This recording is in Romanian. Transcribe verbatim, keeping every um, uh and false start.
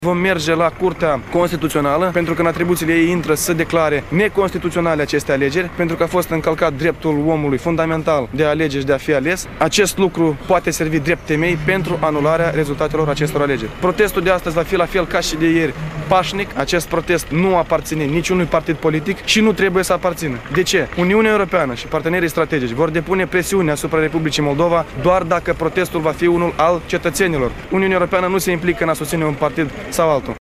Vom merge la Curtea Constituțională, pentru că în atribuțiile ei intră să declare neconstituționale aceste alegeri, pentru că a fost încălcat dreptul omului fundamental de a alege și de a fi ales. Acest lucru poate servi drept temei pentru anularea rezultatelor acestor alegeri. Protestul de astăzi va fi la fel ca și de ieri pașnic. Acest protest nu aparține niciunui partid politic și nu trebuie să aparțină. De ce? Uniunea Europeană și partenerii strategici vor depune presiune asupra Republicii Moldova doar dacă protestul va fi unul al cetățenilor. Uniunea Europeană nu se implică în a susține un partid sau altul.